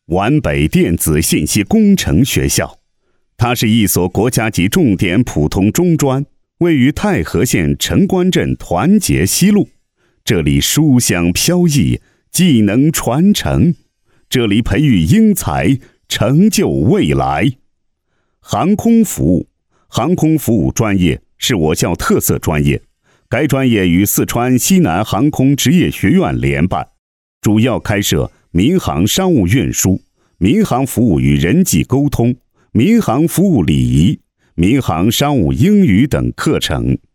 皖北电子信息工程学校。它是一所国家级重点普通中专，位于太和县城关镇团结西路。这里书香飘逸，技能传承，这里培育英才，成就未来。航空服务，航空服务专业是我校特色专业，该专业与四川西南航空职业学院联办，主要开设民航商务运输、民航服务与人际沟通、民航服务礼仪、民航商务英语等课程。